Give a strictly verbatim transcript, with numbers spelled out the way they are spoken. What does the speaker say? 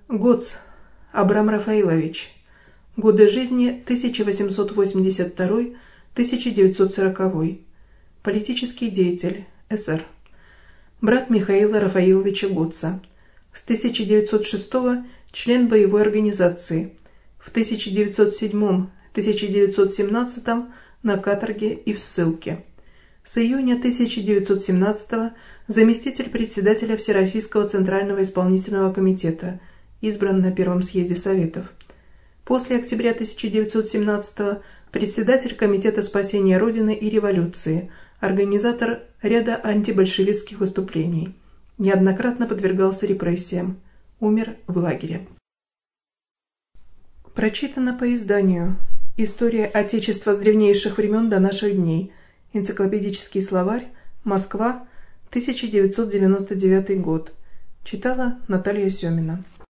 Гоц Абрам Рафаилович. Годы жизни тысяча восемьсот восемьдесят второй — тысяча девятьсот сороковой. Политический деятель, эсэр. Брат Михаила Рафаиловича Гоца. С тысяча девятьсот шестого член боевой организации. В тысяча девятьсот седьмом — тысяча девятьсот семнадцатом на каторге и в ссылке. С июня тысяча девятьсот семнадцатого заместитель председателя Всероссийского Центрального исполнительного комитета, избран на Первом съезде Советов. После октября тысяча девятьсот семнадцатого председатель Комитета спасения Родины и революции, организатор ряда антибольшевистских выступлений. Неоднократно подвергался репрессиям. Умер в лагере. Прочитано по изданию «История Отечества с древнейших времен до наших дней». Энциклопедический словарь. Москва. тысяча девятьсот девяносто девятый год. Читала Наталья Семина.